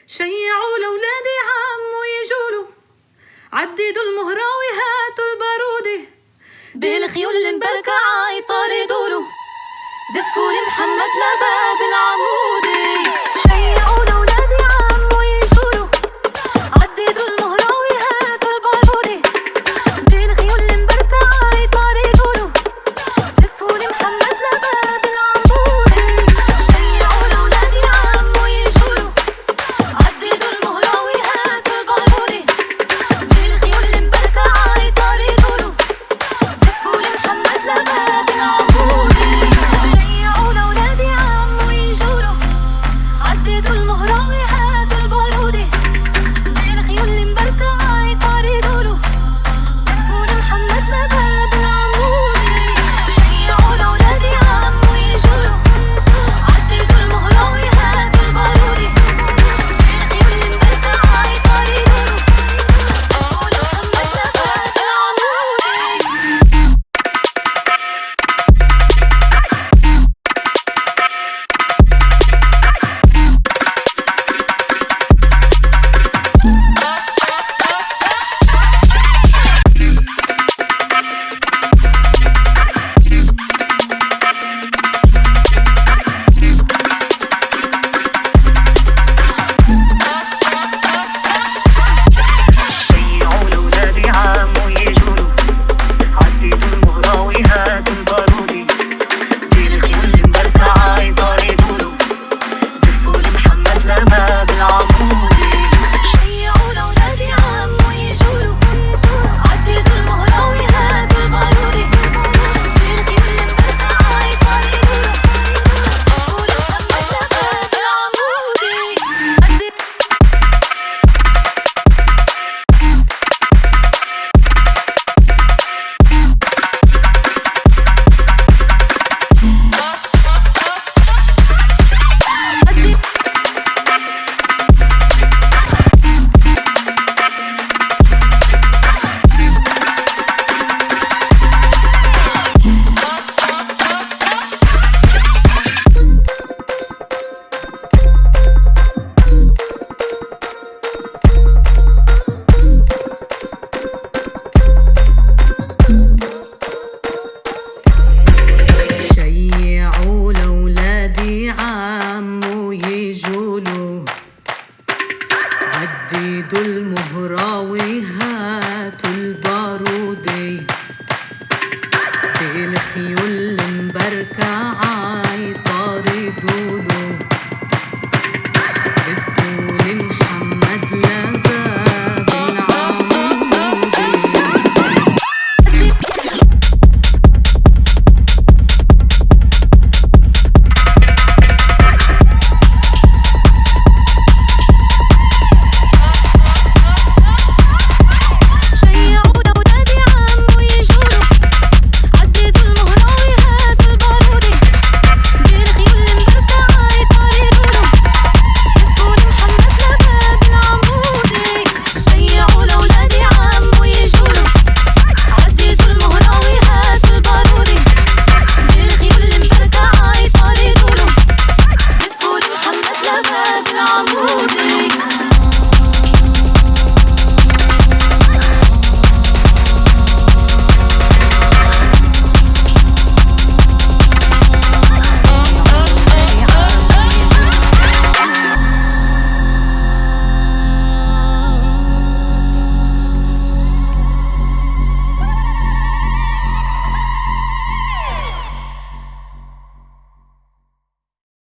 شيعوا لولادي عمو يجولوا، عددوا المهراوي هاتوا البارودة، بالخيول المبركة عيطاردولو، زفوا لمحمد لباب العمودي. شيعوا لولادي عمو يجولوا، عددوا المهراوي هاتوا البارودة، بالخيول المبركة عيطاردولو، زفوا لمحمد لباب العمودي. شيعوا لولادي عمو يجولوا، عددوا المهراوي هاتوا البارودة، بالخيول المبركة عيطاردولو، زفوا لمحمد لباب العمودي. شيعوا لولادي عمو يجولوا، عددوا المهراوي هاتوا البارودة، بالخيول المبركة عيطاردولو، زفوا لمحمد لباب العمودي. شيعوا لولادي عمو يجولوا، عددوا المهراوي هاتوا البارودة، بالخيول المبركة عيطاردولو، زفوا لمحمد لباب العمودي. شيعوا لولادي عمو يجولوا، عددوا المهراوي هاتوا البارودة، بالخيول المبركة عيطاردولو، زفوا لمحمد لباب العمودي. شيعوا لولادي عمو يجولوا، عددوا المهراوي هاتوا البارودة، بالخيول المبركة عيطاردولو، زفوا لمحمد لباب العمودي. شيعوا لولادي عمو يجولوا، عددوا المهراوي هاتوا البارودة، بالخيول المبركة عيطاردولو، زفوا لمحمد لباب العمودي. شيعوا لولادي عمو يجولوا، عددوا المهراوي هاتوا البارودة، بالخيول المبركة عيطاردولو، زفوا لمحمد لباب العمودي. شيعوا لولادي عمو يجولوا، عددوا المهراوي هاتوا البارودة، بالخيول المبركة عيطاردولو، زفوا لمحمد لباب العمودي.